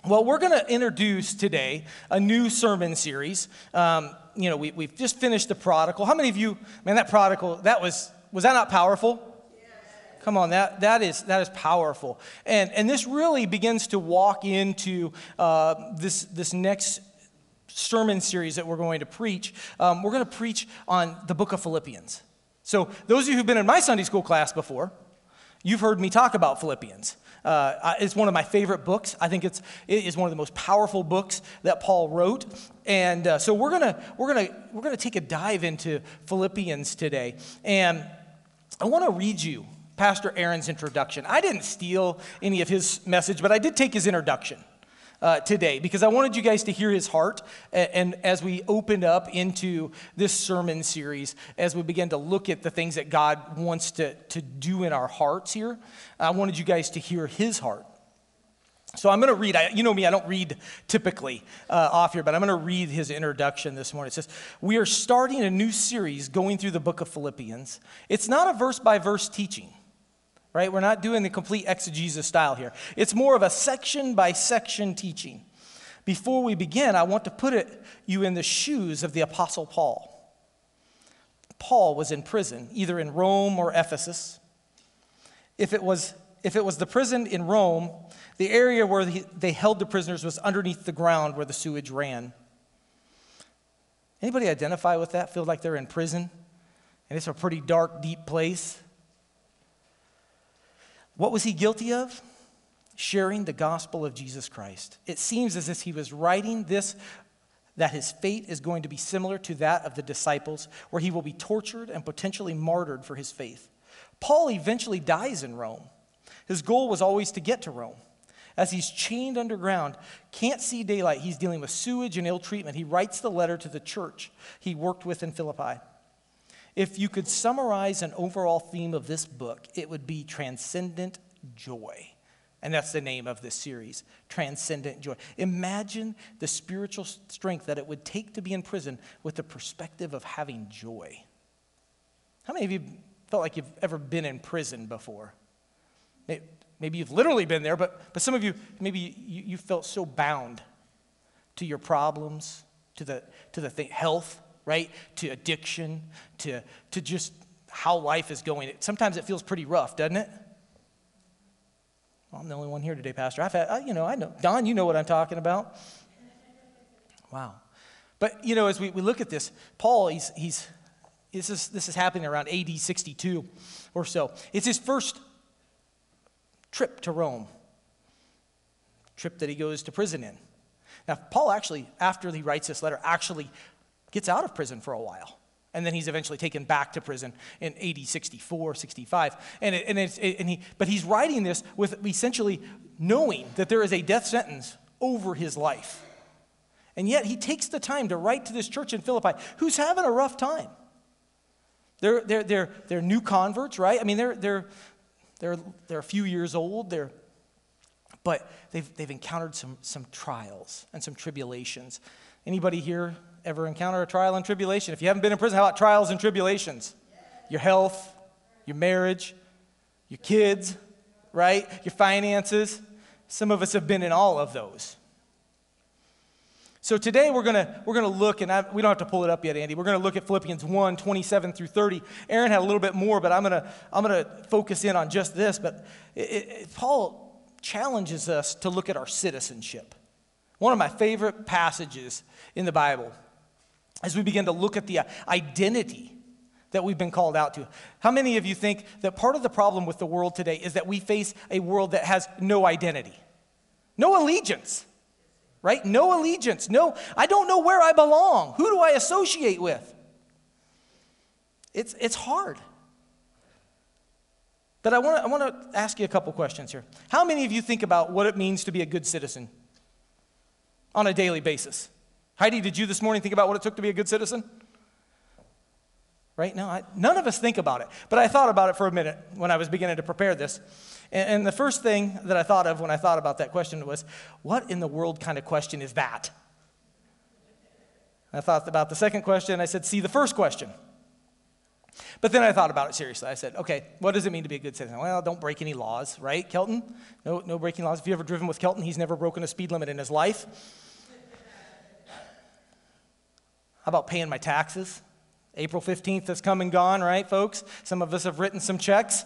Well, we're going to introduce today a new sermon series. We've just finished the prodigal. How many of you, man, that prodigal, was that not powerful? Yes. Come on, that is powerful. And this really begins to walk into this next sermon series that we're going to preach. We're going to preach on the book of Philippians. So those of you who've been in my Sunday school class before, you've heard me talk about Philippians. It's one of my favorite books. I think it is one of the most powerful books that Paul wrote, and so we're gonna take a dive into Philippians today. And I want to read you Pastor Aaron's introduction. I didn't steal any of his message, but I did take his introduction today because I wanted you guys to hear his heart. And as we opened up into this sermon series, as we begin to look at the things that God wants to do in our hearts here, I wanted you guys to hear his heart. So I'm going to read, you know me, I don't read typically off here, but I'm going to read his introduction this morning. It says, we are starting a new series going through the book of Philippians. It's not a verse-by-verse teaching. Right? We're not doing the complete exegesis style here. It's more of a section-by-section teaching. Before we begin, I want to put you in the shoes of the Apostle Paul. Paul was in prison, either in Rome or Ephesus. If it was the prison in Rome, the area where they held the prisoners was underneath the ground where the sewage ran. Anybody identify with that? Feel like they're in prison? And it's a pretty dark, deep place? What was he guilty of? Sharing the gospel of Jesus Christ. It seems as if he was writing this, that his fate is going to be similar to that of the disciples, where he will be tortured and potentially martyred for his faith. Paul eventually dies in Rome. His goal was always to get to Rome. As he's chained underground, can't see daylight, he's dealing with sewage and ill treatment. He writes the letter to the church he worked with in Philippi. If you could summarize an overall theme of this book, it would be transcendent joy. And that's the name of this series, Transcendent Joy. Imagine the spiritual strength that it would take to be in prison with the perspective of having joy. How many of you felt like you've ever been in prison before? Maybe you've literally been there, but some of you, maybe you felt so bound to your problems, to the thing, health, right? To addiction, to just how life is going. Sometimes it feels pretty rough, doesn't it? Well, I'm the only one here today, Pastor. I know. Don, you know what I'm talking about. Wow. But, as we look at this, Paul, this is happening around AD 62 or so. It's his first trip to Rome, trip that he goes to prison in. Now, Paul actually, after he writes this letter, actually gets out of prison for a while. And then he's eventually taken back to prison in AD 64, 65. But he's writing this with essentially knowing that there is a death sentence over his life. And yet he takes the time to write to this church in Philippi who's having a rough time. They're new converts, right? I mean, they're a few years old, but they've encountered some trials and some tribulations. Anybody here ever encounter a trial and tribulation? If you haven't been in prison, how about trials and tribulations? Your health, your marriage, your kids, right? Your finances. Some of us have been in all of those. So today we're gonna look, and we don't have to pull it up yet, Andy. We're gonna look at Philippians 1, 27 through 30. Aaron had a little bit more, but I'm gonna focus in on just this. But Paul challenges us to look at our citizenship. One of my favorite passages in the Bible as we begin to look at the identity that we've been called out to. How many of you think that part of the problem with the world today is that we face a world that has no identity? No allegiance, right? No allegiance. No, I don't know where I belong. Who do I associate with? It's hard. But I want to ask you a couple questions here. How many of you think about what it means to be a good citizen on a daily basis? Heidi, did you this morning think about what it took to be a good citizen? Right? No, none of us think about it. But I thought about it for a minute when I was beginning to prepare this. And the first thing that I thought of when I thought about that question was, what in the world kind of question is that? I thought about the second question, and I said, see the first question. But then I thought about it seriously. I said, okay, what does it mean to be a good citizen? Well, don't break any laws, right, Kelton? No breaking laws. If you've ever driven with Kelton, he's never broken a speed limit in his life. How about paying my taxes? April 15th has come and gone, right, folks? Some of us have written some checks.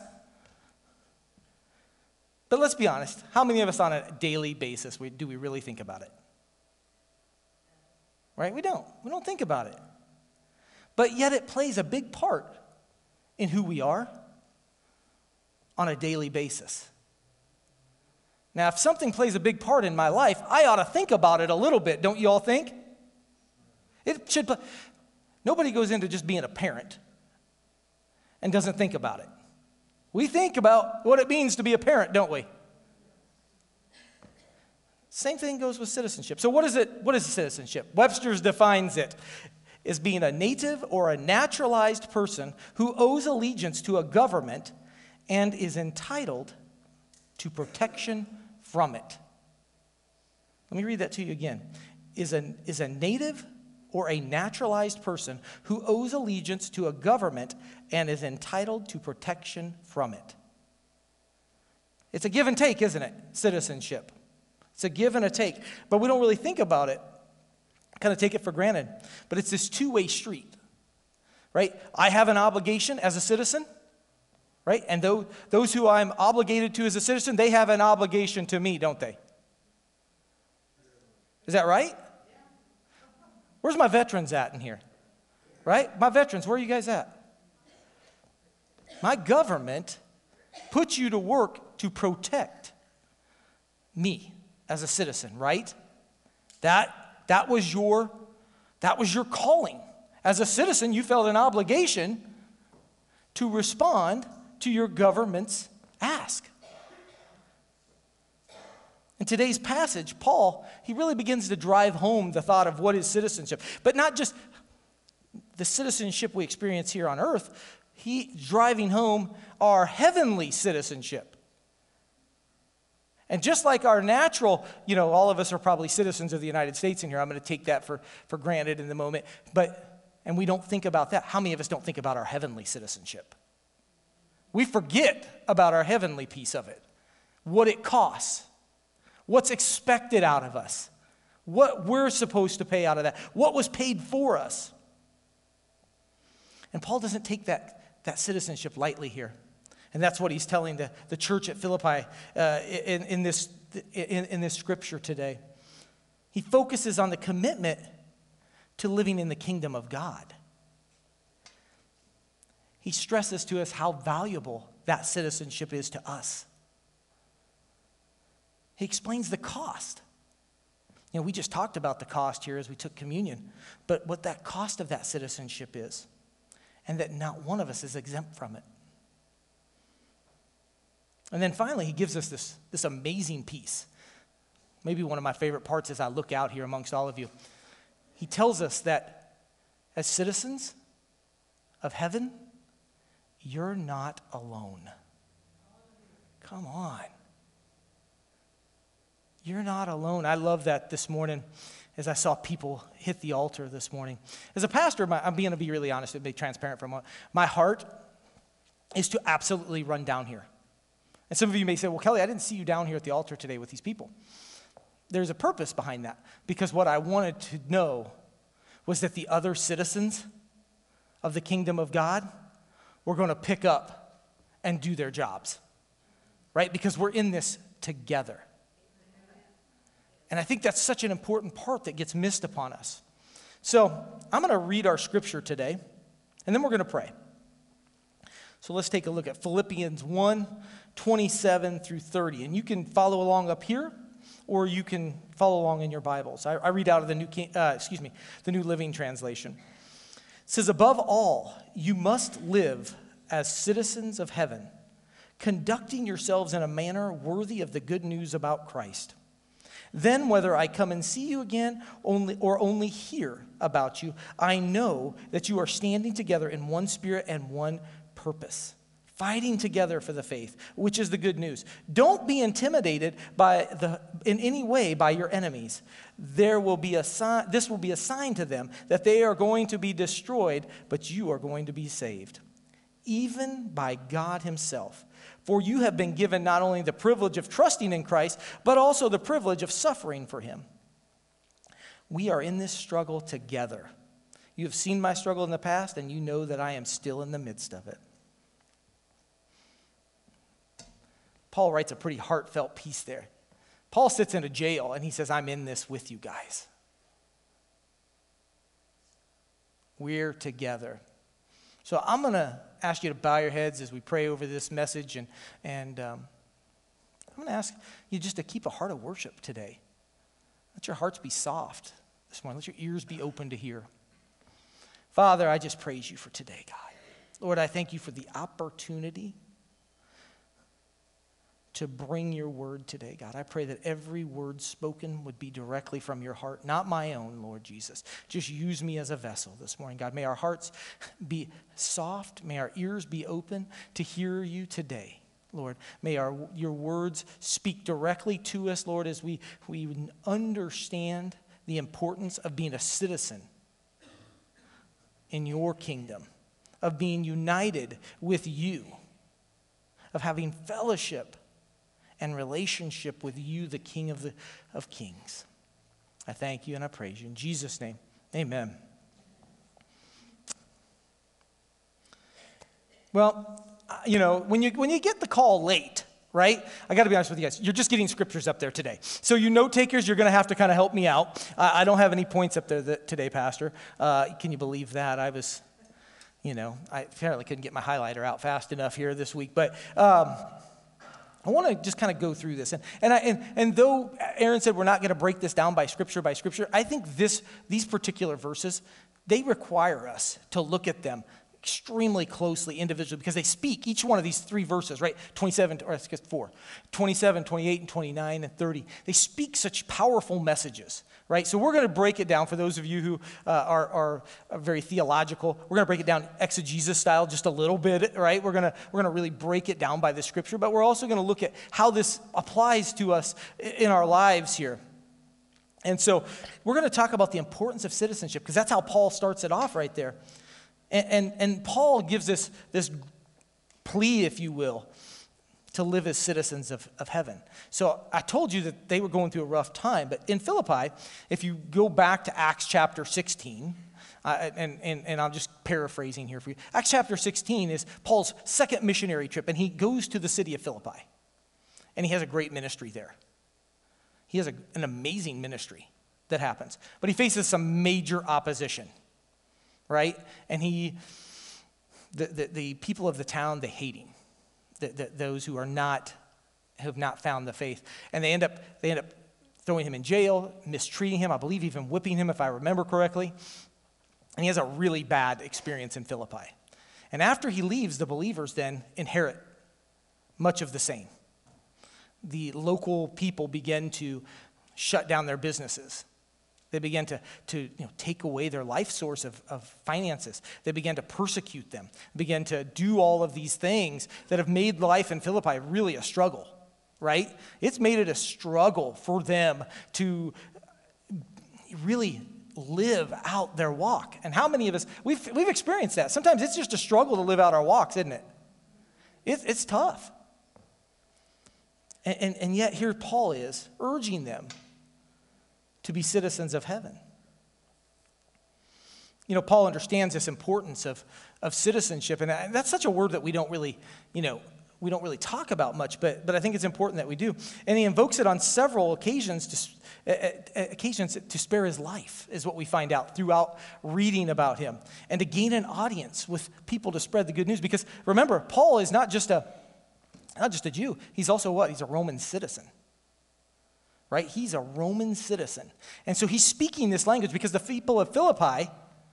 But let's be honest. How many of us on a daily basis do we really think about it? Right? We don't. We don't think about it. But yet it plays a big part in who we are on a daily basis. Now, if something plays a big part in my life, I ought to think about it a little bit, don't you all think? It should. Nobody goes into just being a parent and doesn't think about it. We think about what it means to be a parent, don't we? Same thing goes with citizenship. So what is it? What is citizenship? Webster's defines it as being a native or a naturalized person who owes allegiance to a government and is entitled to protection from it. Let me read that to you again. Is a native or a naturalized person who owes allegiance to a government and is entitled to protection from it. It's a give and take, isn't it? Citizenship. It's a give and a take, but we don't really think about it. Kind of take it for granted. But it's this two-way street, right? I have an obligation as a citizen, right? And those who I'm obligated to as a citizen, they have an obligation to me, don't they? Is that right? Where's my veterans at in here? Right? My veterans, where are you guys at? My government puts you to work to protect me as a citizen, right? That was your calling. As a citizen, you felt an obligation to respond to your government's ask. In today's passage, Paul, he really begins to drive home the thought of what is citizenship. But not just the citizenship we experience here on earth. He's driving home our heavenly citizenship. And just like our natural, all of us are probably citizens of the United States in here. I'm going to take that for granted in the moment. And we don't think about that. How many of us don't think about our heavenly citizenship? We forget about our heavenly piece of it. What it costs. What's expected out of us. What we're supposed to pay out of that. What was paid for us. And Paul doesn't take that citizenship lightly here. And that's what he's telling the church at Philippi in this scripture today. He focuses on the commitment to living in the kingdom of God. He stresses to us how valuable that citizenship is to us. He explains the cost. We just talked about the cost here as we took communion, but what that cost of that citizenship is, and that not one of us is exempt from it. And then finally, he gives us this amazing piece. Maybe one of my favorite parts as I look out here amongst all of you. He tells us that as citizens of heaven, you're not alone. Come on. You're not alone. I love that this morning as I saw people hit the altar this morning. As a pastor, I'm going to be really honest and be transparent for a moment. My heart is to absolutely run down here. And some of you may say, well, Kelly, I didn't see you down here at the altar today with these people. There's a purpose behind that, because what I wanted to know was that the other citizens of the kingdom of God were going to pick up and do their jobs, right? Because we're in this together. And I think that's such an important part that gets missed upon us. So I'm going to read our scripture today, and then we're going to pray. So let's take a look at Philippians 1:27 through 30. And you can follow along up here, or you can follow along in your Bibles. I read out of the New Living Translation. It says, above all, you must live as citizens of heaven, conducting yourselves in a manner worthy of the good news about Christ. Then whether I come and see you again or only hear about you, I know that you are standing together in one spirit and one purpose, fighting together for the faith, which is the good news. Don't be intimidated in any way by your enemies. This will be a sign to them that they are going to be destroyed, but you are going to be saved. even by God himself. For you have been given not only the privilege of trusting in Christ, but also the privilege of suffering for him. We are in this struggle together. You have seen my struggle in the past, and you know that I am still in the midst of it. Paul writes a pretty heartfelt piece there. Paul sits in a jail, and he says, I'm in this with you guys. We're together. So I'm going to ask you to bow your heads as we pray over this message, and I'm going to ask you just to keep a heart of worship today. Let your hearts be soft this morning. Let your ears be open to hear. Father, I just praise you for today, God. Lord, I thank you for the opportunity to bring your word today, God. I pray that every word spoken would be directly from your heart, not my own, Lord Jesus. Just use me as a vessel this morning, God. May our hearts be soft. May our ears be open to hear you today, Lord. May your words speak directly to us, Lord, as we understand the importance of being a citizen in your kingdom, of being united with you, of having fellowship and relationship with you, the King of Kings. I thank you and I praise you. In Jesus' name, amen. Well, when you get the call late, right? I got to be honest with you guys. You're just getting scriptures up there today. So you note takers, you're going to have to kind of help me out. I don't have any points up there today, Pastor. Can you believe that? I apparently couldn't get my highlighter out fast enough here this week, but I want to just kind of go through this. And though Aaron said we're not going to break this down by scripture, I think these particular verses, they require us to look at them extremely closely individually because they speak, each one of these three verses, right? 27, 28, and 29, and 30. They speak such powerful messages, right? So we're going to break it down for those of you who are very theological. We're going to break it down exegesis style just a little bit, right? We're going to really break it down by the scripture, but we're also going to look at how this applies to us in our lives here. And so we're going to talk about the importance of citizenship because that's how Paul starts it off right there. And Paul gives this plea, if you will, to live as citizens of heaven. So I told you that they were going through a rough time, but in Philippi, if you go back to Acts chapter 16, and I'm just paraphrasing here for you, Acts chapter 16 is Paul's second missionary trip, and he goes to the city of Philippi, and he has a great ministry there. He has an amazing ministry that happens, but he faces some major opposition. Right? And the people of the town, they hate him. Those who have not found the faith. And they end up throwing him in jail, mistreating him, I believe even whipping him if I remember correctly. And he has a really bad experience in Philippi. And after he leaves, the believers then inherit much of the same. The local people begin to shut down their businesses. They began to take away their life source of finances. They began to persecute them, began to do all of these things that have made life in Philippi really a struggle, right? It's made it a struggle for them to really live out their walk. And how many of us, we've experienced that. Sometimes it's just a struggle to live out our walks, isn't it? It's tough. And yet here Paul is urging them to be citizens of heaven. Paul understands this importance of citizenship, and that's such a word that we don't really talk about much, but I think it's important that we do. And he invokes it on several occasions to spare his life, is what we find out throughout reading about him, and to gain an audience with people to spread the good news. Because remember, Paul is not just a Jew. He's also what? He's a Roman citizen. Right? He's a Roman citizen. And so he's speaking this language because the people of Philippi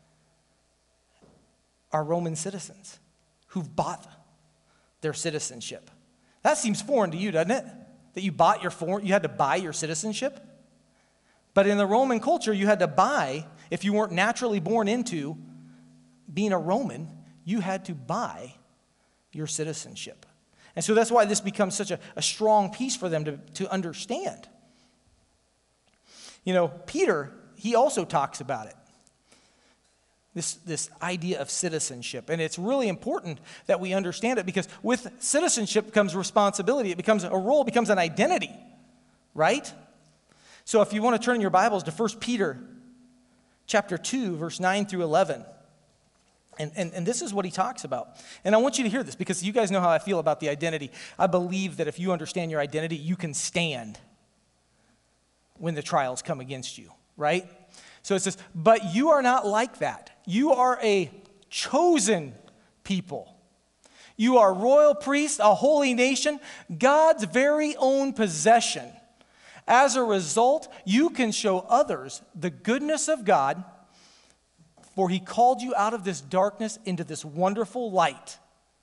are Roman citizens who've bought their citizenship. That seems foreign to you, doesn't it? That you had to buy your citizenship? But in the Roman culture, you had to buy, if you weren't naturally born into being a Roman, you had to buy your citizenship. And so that's why this becomes such a strong piece for them to understand. Peter, he also talks about it. this idea of citizenship. And it's really important that we understand it, because with citizenship comes responsibility. It becomes a role, becomes an identity, right? So if you want to turn your Bibles to 1 Peter chapter 2, verse 9 through 11. And this is what he talks about. And I want you to hear this, because you guys know how I feel about the identity. I believe that if you understand your identity, you can stand when the trials come against you, right? So it says, but you are not like that. You are a chosen people. You are royal priests, a holy nation, God's very own possession. As a result, you can show others the goodness of God, for he called you out of this darkness into this wonderful light.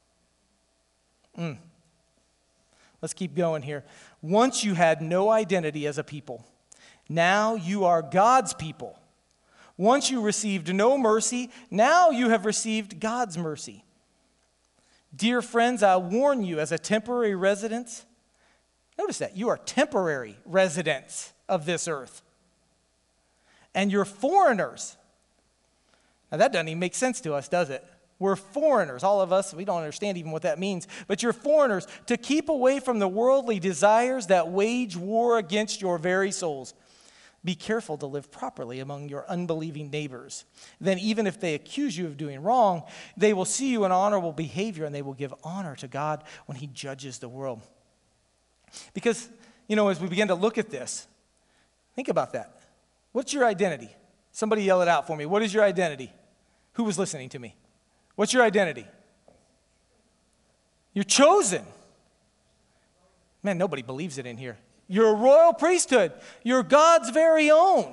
Let's keep going here. Once you had no identity as a people, now you are God's people. Once you received no mercy, now you have received God's mercy. Dear friends, I warn you as a temporary resident. Notice that. You are temporary residents of this earth. And you're foreigners. Now that doesn't even make sense to us, does it? We're foreigners. All of us, we don't understand even what that means. But you're foreigners, to keep away from the worldly desires that wage war against your very souls. Be careful to live properly among your unbelieving neighbors. Then even if they accuse you of doing wrong, they will see you in honorable behavior, and they will give honor to God when he judges the world. Because, as we begin to look at this, think about that. What's your identity? Somebody yell it out for me. What is your identity? Who was listening to me? What's your identity? You're chosen. Man, nobody believes it in here. You're a royal priesthood. You're God's very own.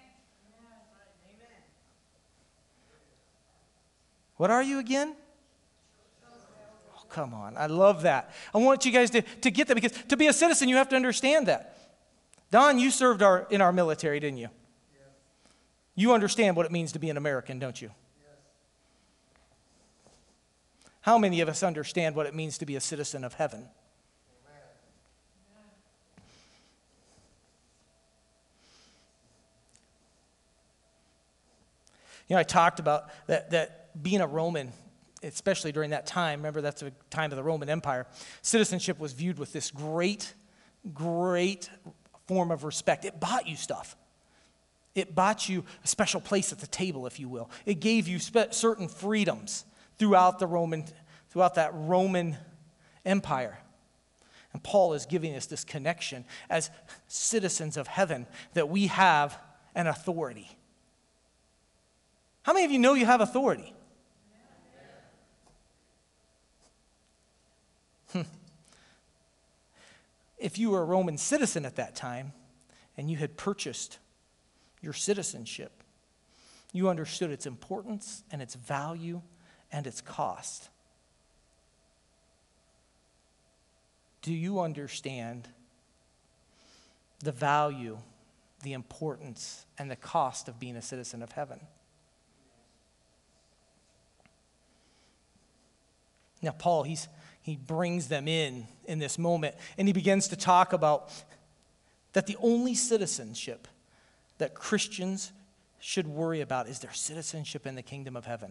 What are you again? Oh, come on. I love that. I want you guys to get that, because to be a citizen, you have to understand that. Don, you served in our military, didn't you? You understand what it means to be an American, don't you? How many of us understand what it means to be a citizen of heaven? I talked about that being a Roman, especially during that time, remember that's the time of the Roman Empire, citizenship was viewed with this great form of respect. It bought you stuff. It bought you a special place at the table, if you will. It gave you certain freedoms throughout that Roman Empire. And Paul is giving us this connection as citizens of heaven, that we have an authority. How many of you know you have authority? If you were a Roman citizen at that time and you had purchased your citizenship, you understood its importance and its value and its cost. Do you understand the value, the importance, and the cost of being a citizen of heaven? Now, Paul, he brings them in this moment, and he begins to talk about that the only citizenship that Christians should worry about is their citizenship in the kingdom of heaven.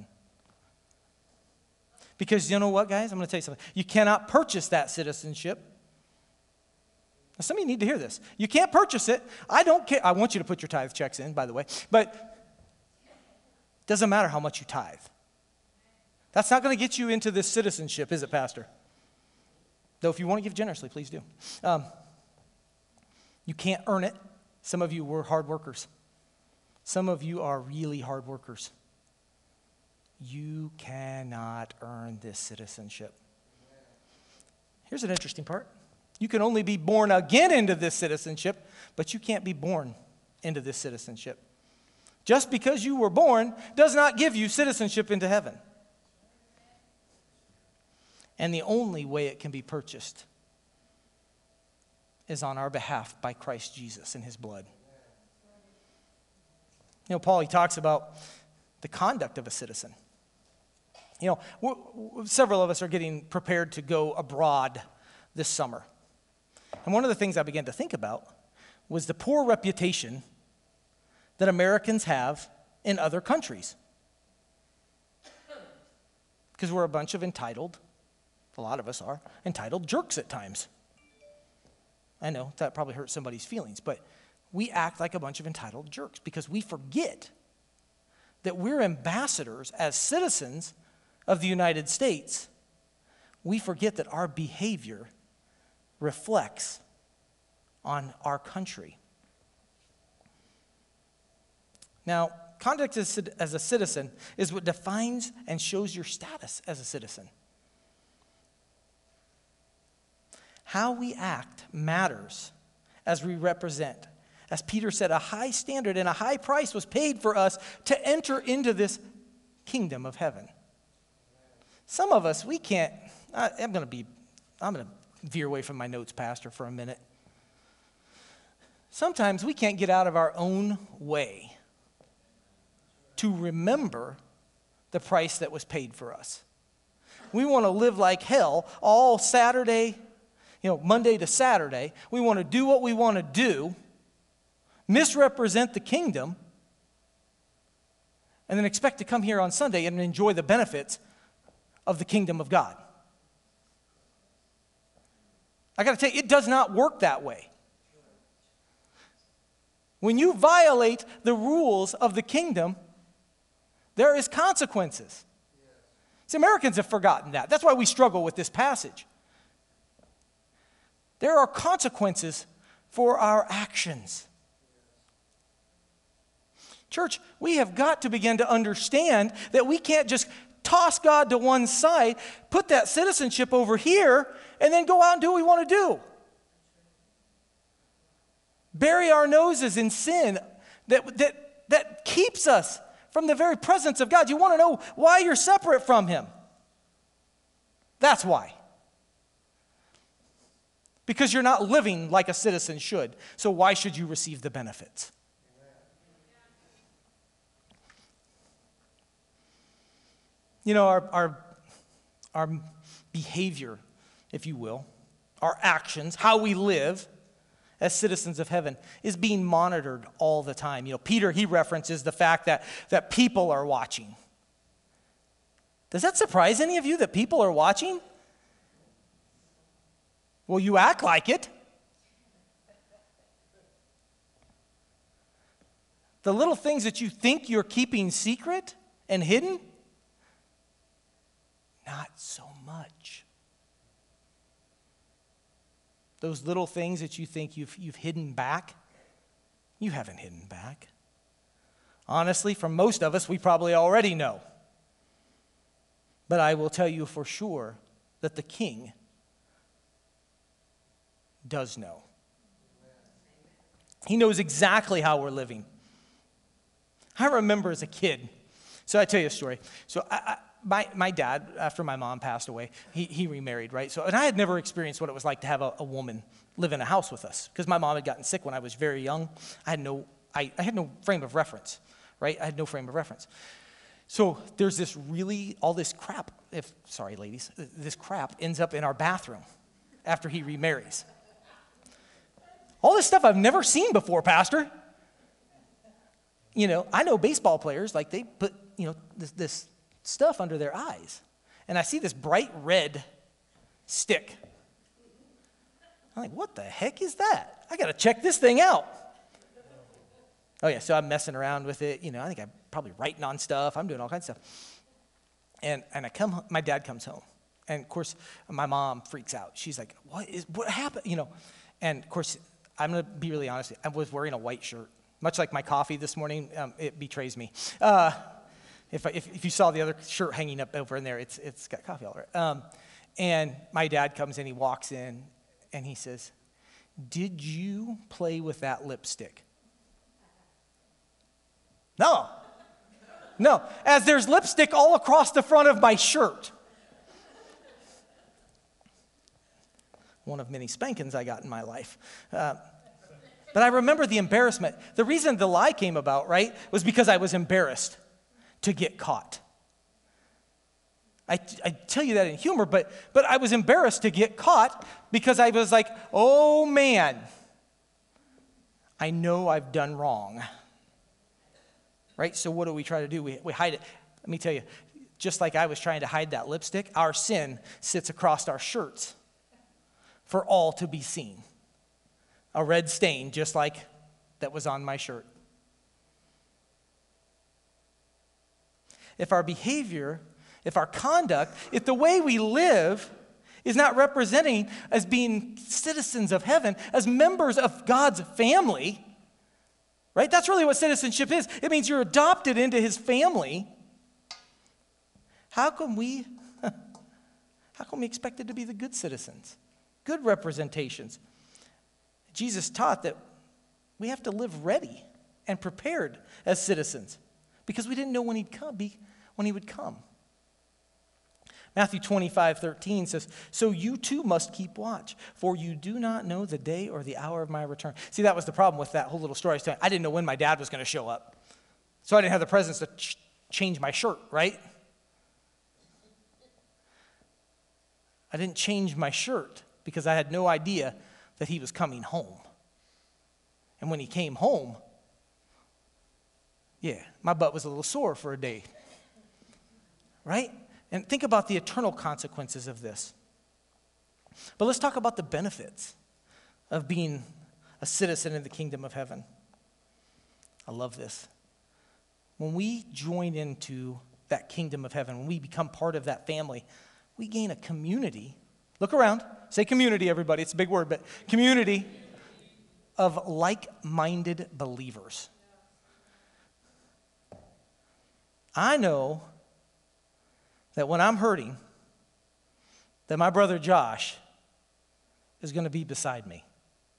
Because you know what, guys? I'm going to tell you something. You cannot purchase that citizenship. Now, some of you need to hear this. You can't purchase it. I don't care. I want you to put your tithe checks in, by the way. But it doesn't matter how much you tithe. That's not going to get you into this citizenship, is it, Pastor? Though if you want to give generously, please do. You can't earn it. Some of you were hard workers. Some of you are really hard workers. You cannot earn this citizenship. Here's an interesting part. You can only be born again into this citizenship, but you can't be born into this citizenship. Just because you were born does not give you citizenship into heaven. And the only way it can be purchased is on our behalf by Christ Jesus and his blood. Paul, he talks about the conduct of a citizen. Several of us are getting prepared to go abroad this summer. And one of the things I began to think about was the poor reputation that Americans have in other countries. Because we're a bunch of entitled, a lot of us are, entitled jerks at times. I know that probably hurts somebody's feelings, but we act like a bunch of entitled jerks because we forget that we're ambassadors as citizens of the United States. We forget that our behavior reflects on our country. Now, conduct as a citizen is what defines and shows your status as a citizen. How we act matters as we represent. As Peter said, a high standard and a high price was paid for us to enter into this kingdom of heaven. Some of us, we can't. I'm going to veer away from my notes, Pastor, for a minute. Sometimes we can't get out of our own way to remember the price that was paid for us. We want to live like hell all Saturday, Monday to Saturday. We want to do what we want to do, misrepresent the kingdom, and then expect to come here on Sunday and enjoy the benefits of the kingdom of God. I got to tell you, it does not work that way. When you violate the rules of the kingdom, there is consequences. See, Americans have forgotten that. That's why we struggle with this passage. There are consequences for our actions. Church, we have got to begin to understand that we can't just toss God to one side, put that citizenship over here, and then go out and do what we want to do. Bury our noses in sin that keeps us from the very presence of God. You want to know why you're separate from Him? That's why. Because you're not living like a citizen should. So why should you receive the benefits? Our behavior, if you will, our actions, how we live as citizens of heaven is being monitored all the time. Peter, he references the fact that people are watching. Does that surprise any of you that people are watching? Well, you act like it. The little things that you think you're keeping secret and hidden, not so much. Those little things that you think you've hidden back, you haven't hidden back. Honestly, from most of us, we probably already know. But I will tell you for sure that the King does know. He knows exactly how we're living. I remember as a kid, so I tell you a story. So my dad, after my mom passed away, he remarried, right? And I had never experienced what it was like to have a woman live in a house with us because my mom had gotten sick when I was very young. I had no frame of reference, right? I had no frame of reference. So there's all this crap, sorry ladies, this crap ends up in our bathroom after he remarries. All this stuff I've never seen before, Pastor. I know baseball players, like they put, this stuff under their eyes. And I see this bright red stick. I'm like, what the heck is that? I got to check this thing out. Oh, yeah, so I'm messing around with it. I think I'm probably writing on stuff. I'm doing all kinds of stuff. And my dad comes home. And, of course, my mom freaks out. She's like, what happened? And, of course, I'm going to be really honest. I was wearing a white shirt. Much like my coffee this morning, it betrays me. If you saw the other shirt hanging up over in there, it's got coffee all over it. And my dad comes in, he walks in, and he says, "Did you play with that lipstick?" No. As there's lipstick all across the front of my shirt. One of many spankings I got in my life. But I remember the embarrassment. The reason the lie came about, right, was because I was embarrassed to get caught. I tell you that in humor, but I was embarrassed to get caught because I was like, oh man, I know I've done wrong. Right? So what do we try to do? We hide it. Let me tell you, just like I was trying to hide that lipstick, our sin sits across our shirts for all to be seen. A red stain, just like that was on my shirt. If our behavior, if our conduct, if the way we live is not representing as being citizens of heaven, as members of God's family, right? That's really what citizenship is. It means you're adopted into his family. How can we expect it to be the good citizens, good representations? Jesus taught that we have to live ready and prepared as citizens because we didn't know when he would come. Matthew 25:13 says, "So you too must keep watch, for you do not know the day or the hour of my return." See, that was the problem with that whole little story I was telling. I didn't know when my dad was going to show up. So I didn't have the presence to change my shirt, right? I didn't change my shirt because I had no idea that he was coming home. And when he came home, my butt was a little sore for a day, right? And think about the eternal consequences of this. But let's talk about the benefits of being a citizen in the kingdom of heaven. I love this. When we join into that kingdom of heaven, when we become part of that family, we gain a community. Look around. Say community, everybody. It's a big word, but community of like-minded believers. I know that when I'm hurting, that my brother Josh is going to be beside me.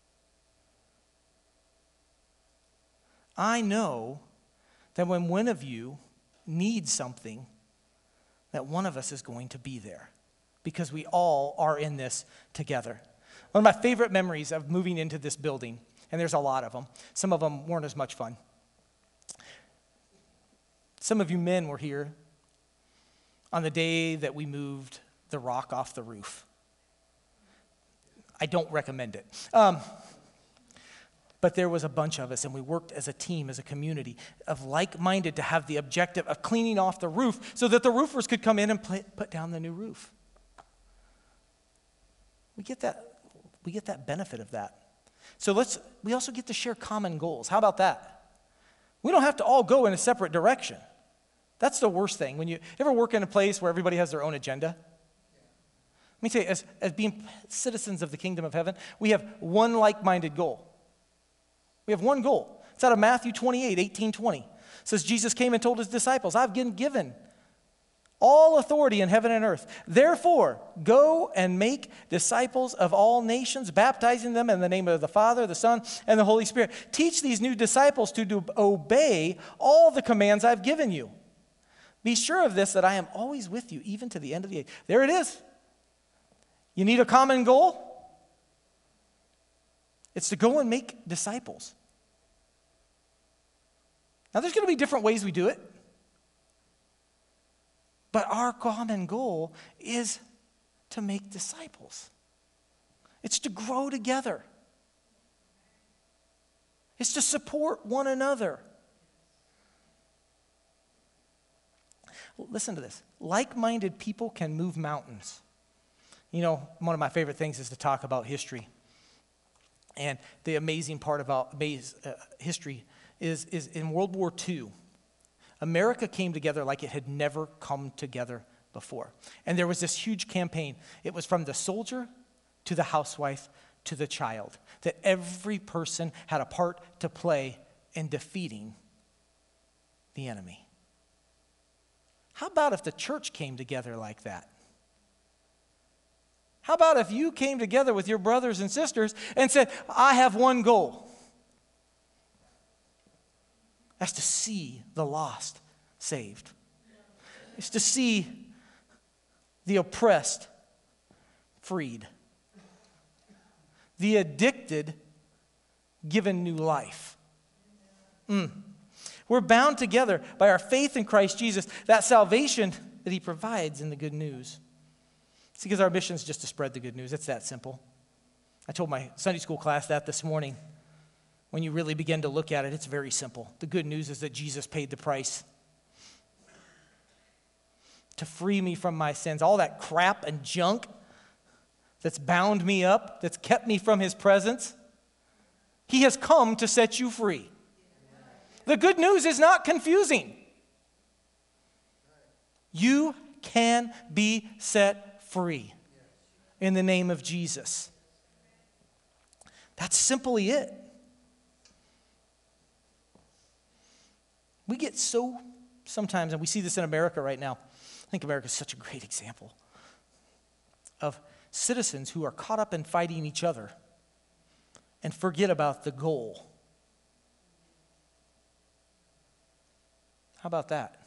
I know that when one of you needs something, that one of us is going to be there because we all are in this together. One of my favorite memories of moving into this building, and there's a lot of them. Some of them weren't as much fun. Some of you men were here on the day that we moved the rock off the roof. I don't recommend it. But there was a bunch of us, and we worked as a team, as a community of like-minded to have the objective of cleaning off the roof so that the roofers could come in and put down the new roof. We get that benefit of that. So we also get to share common goals. How about that? We don't have to all go in a separate direction. That's the worst thing. When you ever work in a place where everybody has their own agenda? Let me tell you, as being citizens of the kingdom of heaven, we have one like-minded goal. We have one goal. It's out of Matthew 28:18-20. It says, Jesus came and told his disciples, I've been given all authority in heaven and earth. Therefore, go and make disciples of all nations, baptizing them in the name of the Father, the Son, and the Holy Spirit. Teach these new disciples to obey all the commands I've given you. Be sure of this, that I am always with you, even to the end of the age. There it is. You need a common goal? It's to go and make disciples. Now, there's going to be different ways we do it. But our common goal is to make disciples. It's to grow together. It's to support one another. Listen to this. Like-minded people can move mountains. You know, one of my favorite things is to talk about history. And the amazing part about history is in World War II, America came together like it had never come together before. And there was this huge campaign. It was from the soldier to the housewife to the child, that every person had a part to play in defeating the enemy. How about if the church came together like that? How about if you came together with your brothers and sisters and said, I have one goal. That's to see the lost saved. It's to see the oppressed freed. The addicted given new life. We're bound together by our faith in Christ Jesus, that salvation that he provides in the good news. It's because our mission is just to spread the good news. It's that simple. I told my Sunday school class that this morning. When you really begin to look at it, it's very simple. The good news is that Jesus paid the price. to free me from my sins. All that crap and junk that's bound me up, that's kept me from his presence. He has come to set you free. The good news is not confusing. You can be set free in the name of Jesus. That's simply it. We get so, sometimes, and we see this in America right now, I think America is such a great example of citizens who are caught up in fighting each other and forget about the goal. How about that?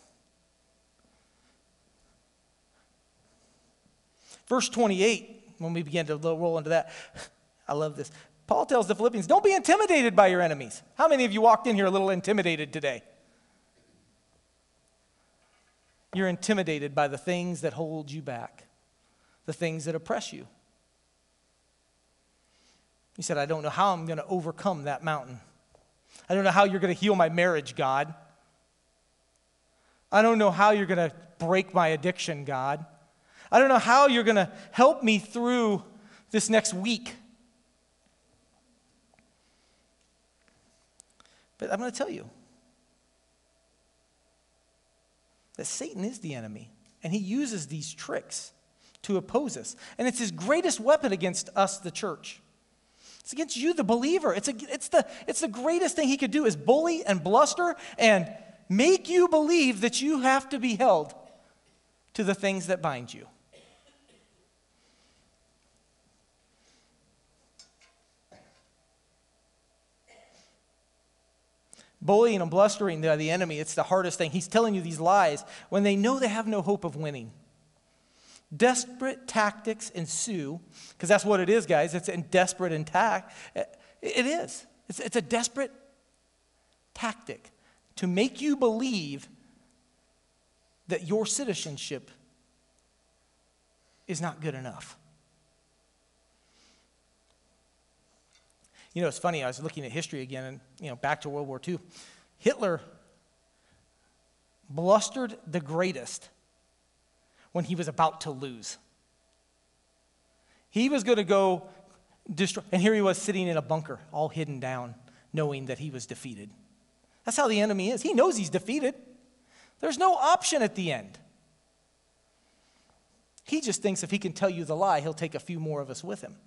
Verse 28, when we begin to roll into that, I love this. Paul tells the Philippians, don't be intimidated by your enemies. How many of you walked in here a little intimidated today? You're intimidated by the things that hold you back, the things that oppress you. He said, I don't know how I'm going to overcome that mountain. I don't know how you're going to heal my marriage, God. I don't know how you're going to break my addiction, God. I don't know how you're going to help me through this next week. But I'm going to tell you that Satan is the enemy, and he uses these tricks to oppose us. And it's his greatest weapon against us, the church. It's against you, the believer. It's the greatest thing he could do is bully and bluster and make you believe that you have to be held to the things that bind you. Bullying and blustering the enemy, it's the hardest thing. He's telling you these lies when they know they have no hope of winning. Desperate tactics ensue, because that's what it is, guys. It's a desperate attack. It is. It's a desperate tactic to make you believe that your citizenship is not good enough. You know, it's funny, I was looking at history again, and, back to World War II. Hitler blustered the greatest when he was about to lose. He was going to go destroy, and here he was sitting in a bunker, all hidden down, knowing that he was defeated. That's how the enemy is. He knows he's defeated. There's no option at the end. He just thinks if he can tell you the lie, he'll take a few more of us with him.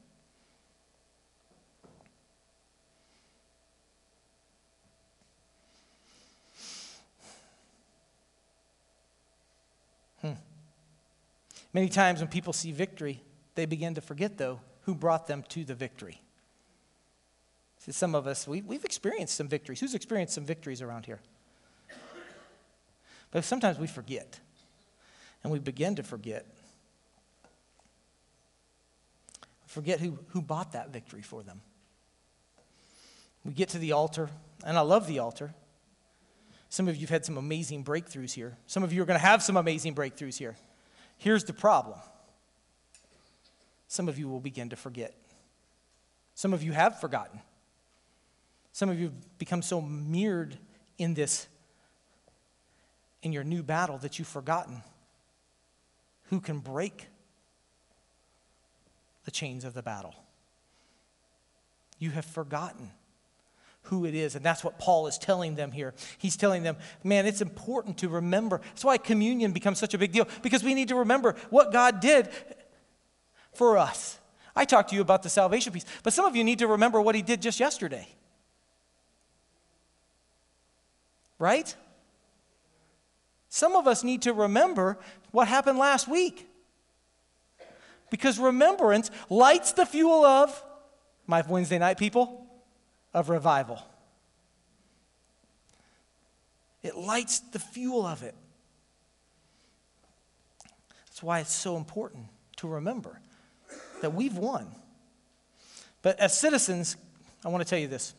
Many times when people see victory, they begin to forget, though, who brought them to the victory. See, some of us, we've experienced some victories. Who's experienced some victories around here? But sometimes we forget, and we begin to forget. Forget who bought that victory for them. We get to the altar, and I love the altar. Some of you have had some amazing breakthroughs here. Some of you are going to have some amazing breakthroughs here. Here's the problem. Some of you will begin to forget. Some of you have forgotten. Some of you have become so mirrored in your new battle that you've forgotten who can break the chains of the battle. You have forgotten who it is, and that's what Paul is telling them here. He's telling them, man, it's important to remember. That's why communion becomes such a big deal, because we need to remember what God did for us. I talked to you about the salvation piece, but some of you need to remember what he did just yesterday. Right? Some of us need to remember what happened last week, because remembrance lights the fuel of, my Wednesday night people, of revival. It lights the fuel of it. That's why it's so important to remember that we've won. But as citizens, I want to tell you this.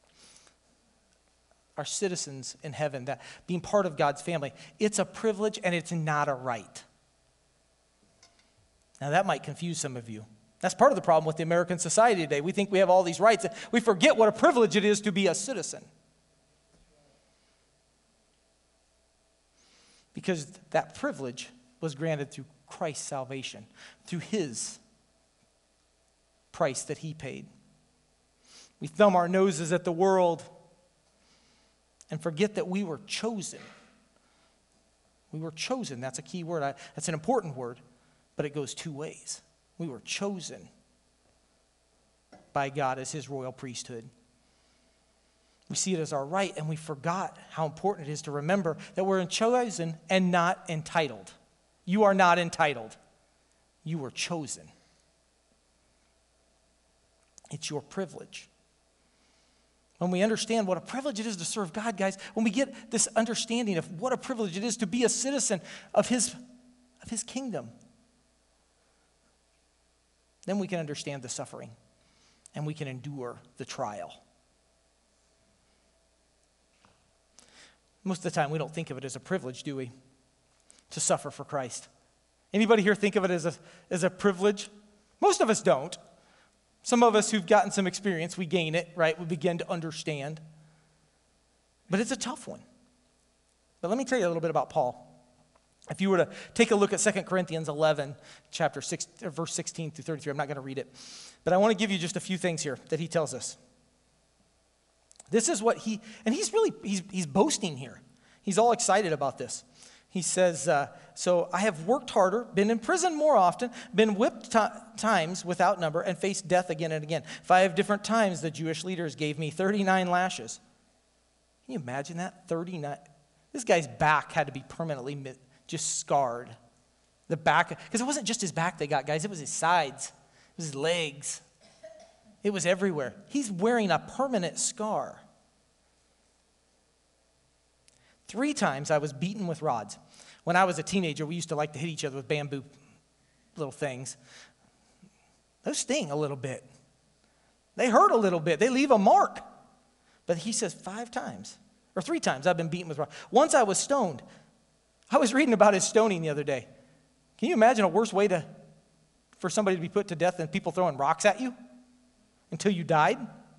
Our citizens in heaven, that being part of God's family, it's a privilege and it's not a right. Now that might confuse some of you. That's part of the problem with the American society today. We think we have all these rights. We forget what a privilege it is to be a citizen. Because that privilege was granted through Christ's salvation, through his price that he paid. We thumb our noses at the world and forget that we were chosen. We were chosen. That's a key word. That's an important word, but it goes two ways. We were chosen by God as his royal priesthood. We see it as our right, and we forgot how important it is to remember that we're chosen and not entitled. You are not entitled. You were chosen. It's your privilege. When we understand what a privilege it is to serve God, guys, when we get this understanding of what a privilege it is to be a citizen of his kingdom, then we can understand the suffering and we can endure the trial. Most of the time, we don't think of it as a privilege, do we? To suffer for Christ. Anybody here think of it as a privilege? Most of us don't. Some of us who've gotten some experience, we gain it, right? We begin to understand. But it's a tough one. But let me tell you a little bit about Paul. If you were to take a look at 2 Corinthians 11, chapter 6, verse 16 through 33, I'm not going to read it. But I want to give you just a few things here that he tells us. This is what he's boasting here. He's all excited about this. He says, so I have worked harder, been in prison more often, been whipped times without number, and faced death again and again. 5 different times the Jewish leaders gave me 39 lashes. Can you imagine that? 39. This guy's back had to be permanently just scarred. The back, because it wasn't just his back they got, guys. It was his sides. It was his legs. It was everywhere. He's wearing a permanent scar. 3 times I was beaten with rods. When I was a teenager, we used to like to hit each other with bamboo little things. Those sting a little bit. They hurt a little bit. They leave a mark. But he says 5 times, or 3 times I've been beaten with rods. Once I was stoned. I was reading about his stoning the other day. Can you imagine a worse way for somebody to be put to death than people throwing rocks at you until you died?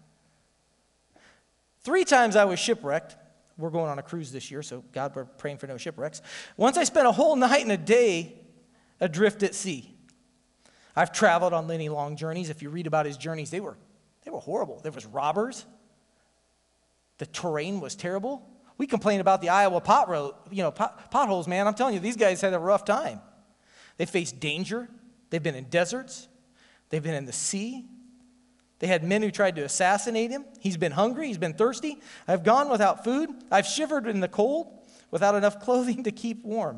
3 times I was shipwrecked. We're going on a cruise this year, so God, we're praying for no shipwrecks. Once I spent a whole night and a day adrift at sea. I've traveled on many long journeys. If you read about his journeys, they were horrible. There was robbers. The terrain was terrible. We complain about the Iowa potholes, man. I'm telling you, these guys had a rough time. They faced danger. They've been in deserts. They've been in the sea. They had men who tried to assassinate him. He's been hungry. He's been thirsty. I've gone without food. I've shivered in the cold without enough clothing to keep warm.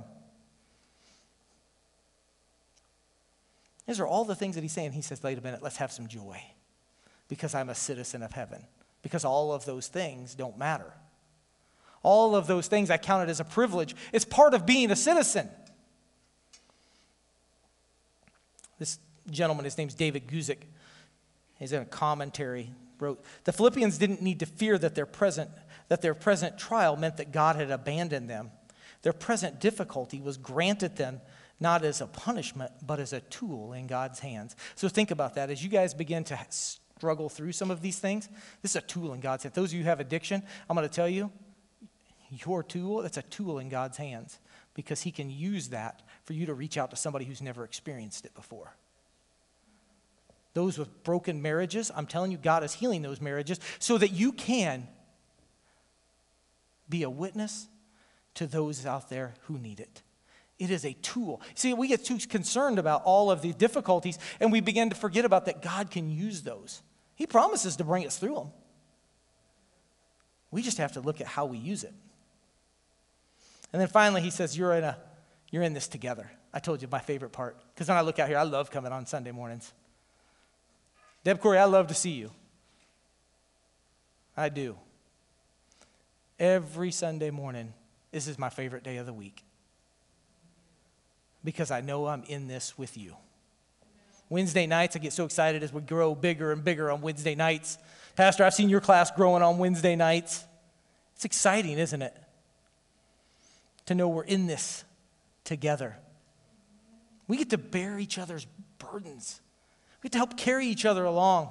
These are all the things that he's saying. He says, wait a minute, let's have some joy because I'm a citizen of heaven. Because all of those things don't matter. All of those things I counted as a privilege. It's part of being a citizen. This gentleman, his name's David Guzik. He's in a commentary, wrote, the Philippians didn't need to fear that their present trial meant that God had abandoned them. Their present difficulty was granted them not as a punishment, but as a tool in God's hands. So think about that. As you guys begin to struggle through some of these things, this is a tool in God's hands. Those of you who have addiction, I'm going to tell you, your tool, that's a tool in God's hands because he can use that for you to reach out to somebody who's never experienced it before. Those with broken marriages, I'm telling you, God is healing those marriages so that you can be a witness to those out there who need it. It is a tool. See, we get too concerned about all of the difficulties, and we begin to forget about that God can use those. He promises to bring us through them. We just have to look at how we use it. And then finally, he says, you're in this together. I told you my favorite part, because when I look out here, I love coming on Sunday mornings. Deb Corey, I love to see you. I do. Every Sunday morning, this is my favorite day of the week. Because I know I'm in this with you. Wednesday nights, I get so excited as we grow bigger and bigger on Wednesday nights. Pastor, I've seen your class growing on Wednesday nights. It's exciting, isn't it? To know we're in this together. We get to bear each other's burdens. We get to help carry each other along.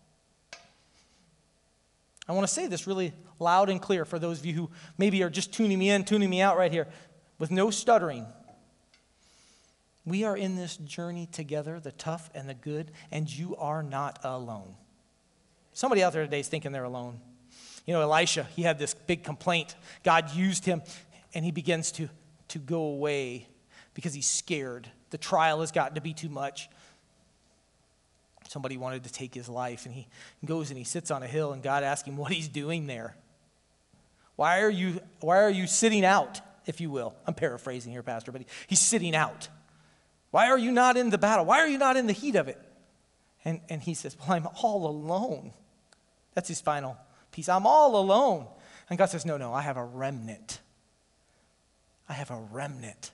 I want to say this really loud and clear for those of you who maybe are just tuning me in, tuning me out right here, with no stuttering. We are in this journey together, the tough and the good, and you are not alone. Somebody out there today is thinking they're alone. You know, Elisha, he had this big complaint. God used him, and he begins to go away because he's scared. The trial has gotten to be too much. Somebody wanted to take his life, and he goes and he sits on a hill, and God asks him what he's doing there. Why are you sitting out, if you will? I'm paraphrasing here, Pastor, but he's sitting out. Why are you not in the battle? Why are you not in the heat of it? And he says, well, I'm all alone. That's his final piece. I'm all alone. And God says, no, I have a remnant. I have a remnant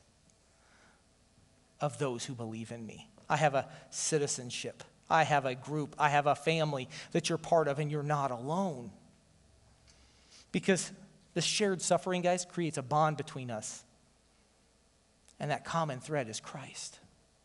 of those who believe in me. I have a citizenship. I have a group. I have a family that you're part of, and you're not alone. Because this shared suffering, guys, creates a bond between us. And that common thread is Christ.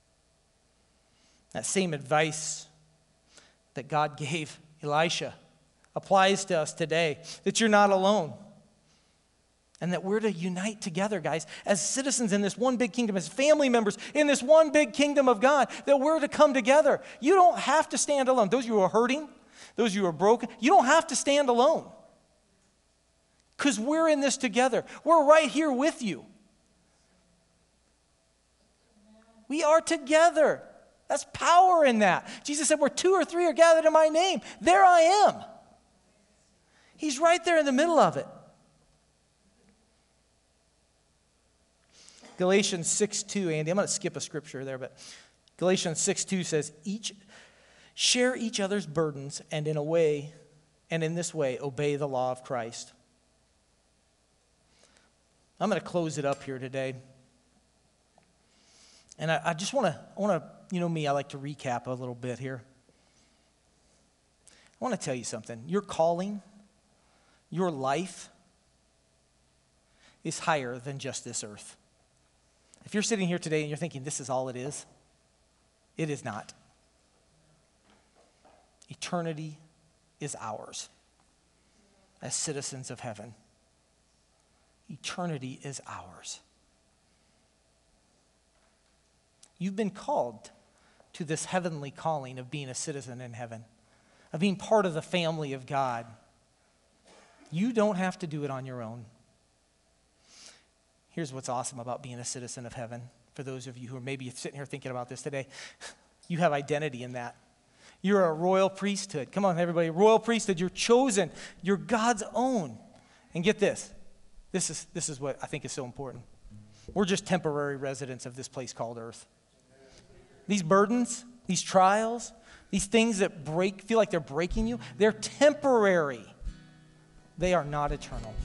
That same advice that God gave Elisha applies to us today, that you're not alone. And that we're to unite together, guys, as citizens in this one big kingdom, as family members in this one big kingdom of God, that we're to come together. You don't have to stand alone. Those of you who are hurting, those of you who are broken, you don't have to stand alone. Because we're in this together. We're right here with you. We are together. That's power in that. Jesus said, where 2 or 3 are gathered in my name, there I am. He's right there in the middle of it. Galatians 6:2, Andy, I'm going to skip a scripture there, but Galatians 6:2 says, share each other's burdens, and in this way, obey the law of Christ. I'm going to close it up here today. And I just want to, you know me, I like to recap a little bit here. I want to tell you something. Your calling, your life is higher than just this earth. If you're sitting here today and you're thinking this is all it is not. Eternity is ours as citizens of heaven. Eternity is ours. You've been called to this heavenly calling of being a citizen in heaven, of being part of the family of God. You don't have to do it on your own. Here's what's awesome about being a citizen of heaven. For those of you who are maybe sitting here thinking about this today, you have identity in that. You're a royal priesthood. Come on, everybody. Royal priesthood. You're chosen. You're God's own. And get this. This is what I think is so important. We're just temporary residents of this place called earth. These burdens, these trials, these things that feel like they're breaking you, they're temporary. They are not eternal.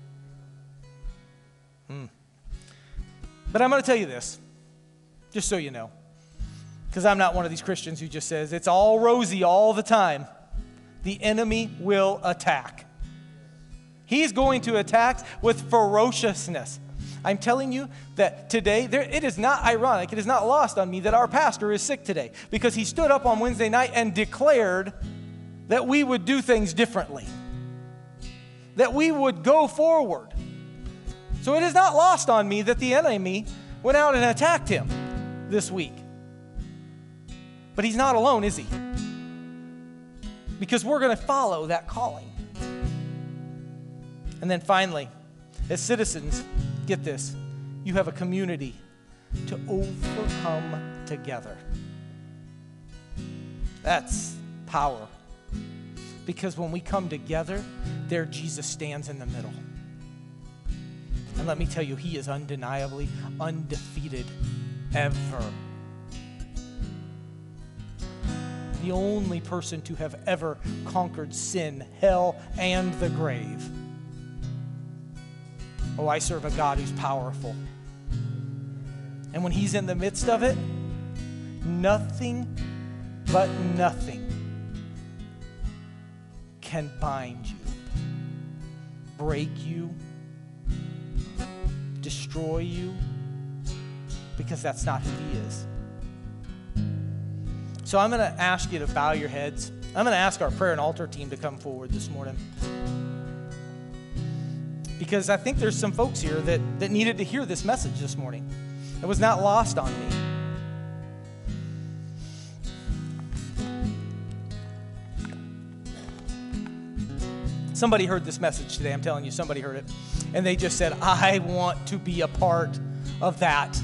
But I'm going to tell you this, just so you know, because I'm not one of these Christians who just says it's all rosy all the time. The enemy will attack. He's going to attack with ferociousness. I'm telling you that today, it is not ironic, it is not lost on me that our pastor is sick today, because he stood up on Wednesday night and declared that we would do things differently, that we would go forward. So it is not lost on me that the enemy went out and attacked him this week. But he's not alone, is he? Because we're going to follow that calling. And then finally, as citizens, get this, you have a community to overcome together. That's power. Because when we come together, there Jesus stands in the middle. And let me tell you, he is undeniably undefeated ever. The only person to have ever conquered sin, hell, and the grave. Oh, I serve a God who's powerful. And when he's in the midst of it, nothing but nothing can bind you, break you, destroy you, because that's not who he is. So I'm going to ask you to bow your heads. I'm going to ask our prayer and altar team to come forward this morning, because I think there's some folks here that needed to hear this message this morning. It was not lost on me. Somebody heard this message today. I'm telling you, somebody heard it. And they just said, I want to be a part of that.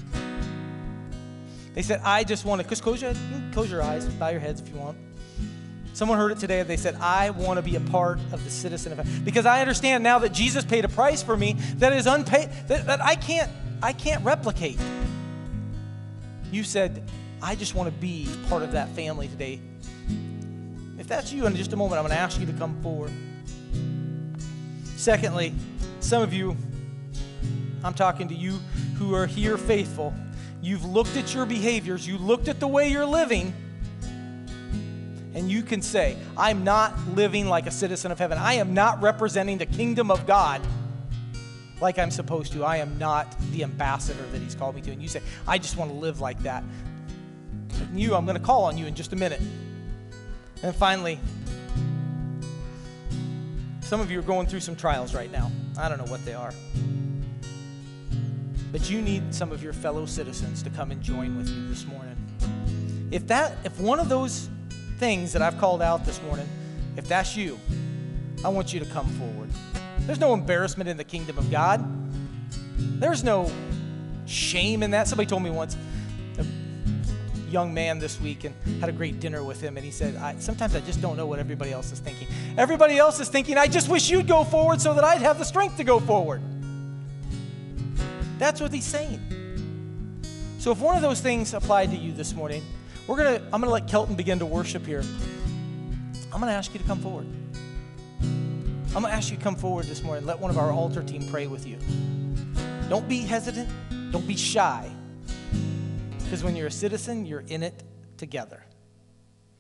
They said, I just want to, because close your eyes, bow your heads if you want. Someone heard it today and they said, I want to be a part of the citizen of heaven. Because I understand now that Jesus paid a price for me that is unpaid, that I can't replicate. You said, I just want to be part of that family today. If that's you, in just a moment, I'm going to ask you to come forward. Secondly, some of you, I'm talking to you who are here faithful. You've looked at your behaviors. You looked at the way you're living. And you can say, I'm not living like a citizen of heaven. I am not representing the kingdom of God like I'm supposed to. I am not the ambassador that he's called me to. And you say, I just want to live like that. And you, I'm going to call on you in just a minute. And finally, some of you are going through some trials right now. I don't know what they are. But you need some of your fellow citizens to come and join with you this morning. If one of those things that I've called out this morning, if that's you, I want you to come forward. There's no embarrassment in the kingdom of God. There's no shame in that. Somebody told me once, a young man this week, and had a great dinner with him, and he said, sometimes I just don't know what everybody else is thinking. Everybody else is thinking, I just wish you'd go forward so that I'd have the strength to go forward. That's what he's saying. So if one of those things applied to you this morning, I'm going to let Kelton begin to worship here. I'm going to ask you to come forward. I'm going to ask you to come forward this morning. Let one of our altar team pray with you. Don't be hesitant. Don't be shy. Because when you're a citizen, you're in it together.